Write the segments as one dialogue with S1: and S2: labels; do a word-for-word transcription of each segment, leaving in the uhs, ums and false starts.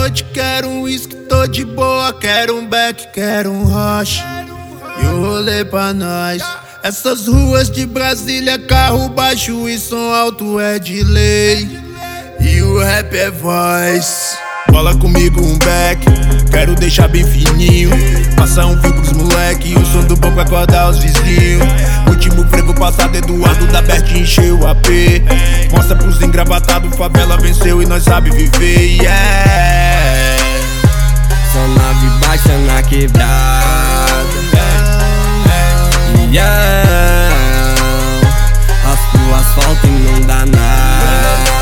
S1: noite quero um whisky, tô de boa. Quero um beck, quero um rocha e o rolê pra nós. Essas ruas de Brasília, carro baixo e som alto é de lei. E o rap é voz. Cola comigo um beck, quero deixar bem fininho. Passar um fio pros moleque, o som do bom pra acordar os vizinhos. Último frevo passado, Eduardo da Bert encheu o A P. Mostra pros engravatados, favela venceu e nós sabe viver, yeah.
S2: Só nave baixa na quebrada, yeah. Raspa o asfalto e não dá nada.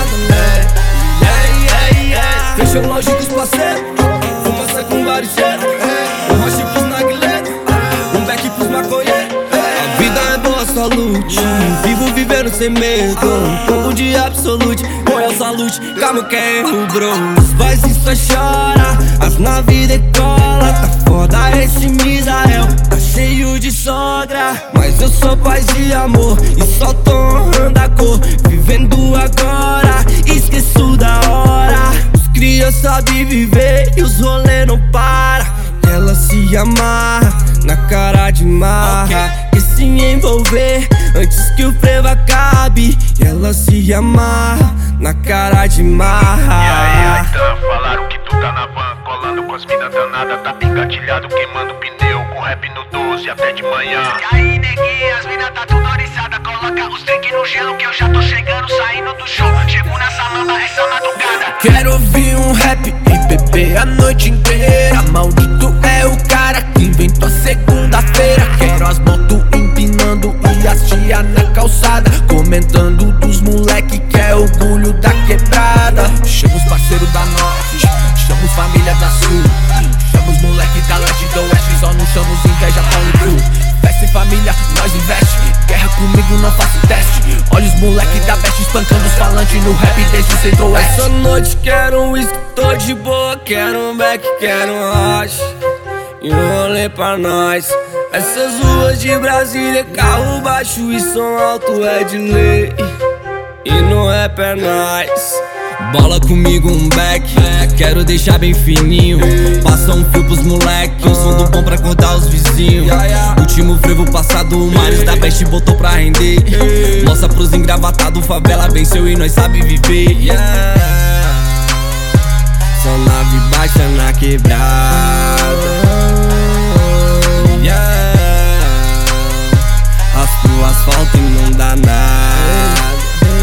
S2: Fechou loja com os parceiros, fumaça com vários cheiros. Um roche pros narguilés, um beck pros maconheiros. A vida é boa, só lute. Vivo vivendo sem medo, um pouco de absolute. Royal Salute, calma que é erro, bro. Os pais só chora, as naves decola. Tá foda esse Misael, tá cheio de sogra. Mas eu sou paz de amor e só tô honrando a cor. Vivendo agora, esqueço da hora. Cria sabe viver e os rolê não para. Ela se amarra na cara de marra, okay. E se envolver antes que o frevo acabe. Ela se amarra na cara de marra.
S3: E aí, Aitan, falaram que tu tá na van, colando com as minas danadas. Tá engatilhado, queimando pneu, com rap no doze até de manhã.
S4: E aí, neguinha, as minas tá tudo oriçada. Coloca os drink no gelo que eu já tô chegando, saindo do show. Chego nessa lama, essa madrugada.
S1: Quero ouvir um rap e beber a noite inteira. Maldito é o cara que inventou a segunda-feira. Quero as motos empinando e as tia na calçada, comentando dos moleque que é orgulho da quebrada. Chama os parceiros da norte, chama os família da sul, chama os moleque da leste e do oeste. Só não chama os inveja pão e cru. Festa em família, nós investe. Guerra comigo, não faço teste. Olha os moleque da best espancando os falantes no rap desde o centro-oeste.
S2: Essa noite quero um whisky, tô de boa. Quero um beck, quero um rocha e um rolê pra nós. Essas ruas de Brasília, carro baixo e som alto é de lei. E no rap é nóis. Bola comigo um beck, quero deixar bem fininho. Passa um fio pros moleque, um som do bom pra acordar os vizinhos. Último frevo passado, o Marius da Best botou pra render. Mostra pros engravatados, favela venceu e nós sabe viver, yeah. Só nave baixa na quebrada, yeah. Raspa o asfalto e não dá nada.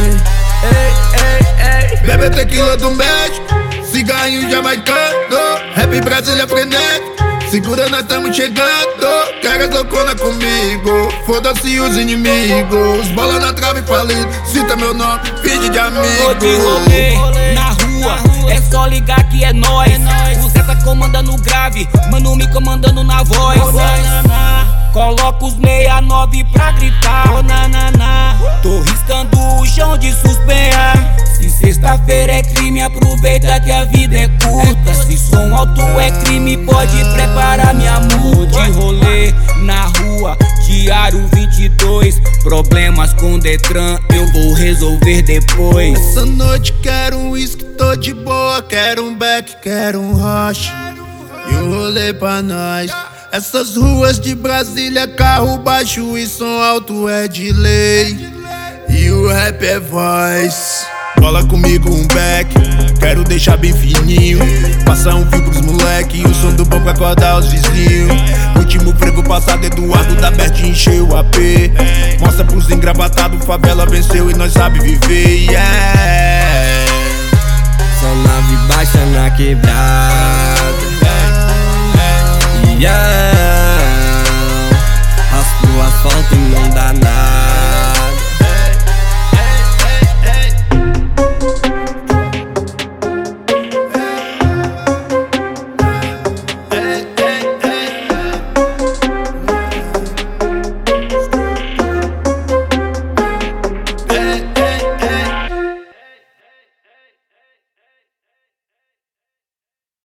S1: Bebe tequila do México, cigarrinho jamaicano. Rap Brasília frenético, segura nós tamo chegando. Caras loucona comigo, foda-se os inimigos. Bola na trave falido, cita meu nome, finge de amigo.
S5: Tô de rolê, na rua, é só ligar que é nóis. O Zé tá comandando o grave, mano me comandando na voz. Coloca os meia nove pra gritar, oh, na, na, na. Tô riscando o chão de suspenhar. Se sexta-feira é crime, aproveita que a vida é curta. Se som alto é crime, pode preparar minha multa. De rolê na rua, diário vinte e dois. Problemas com Detran, eu vou resolver depois.
S1: Essa noite quero um whisky, tô de boa. Quero um beck, quero um rocha e o rolê pra nós. Essas ruas de Brasília, carro baixo e som alto é de lei. E o rap é voz. Cola comigo um beck, quero deixar bem fininho. Passar um fio pros moleque, o som do bom pra acordar os vizinhos. Último frevo passado, Eduardo da Bert encheu o A P. Mostra pros engravatados, favela venceu e nós sabe viver, yeah.
S2: Só nave baixa na quebrada, yeah.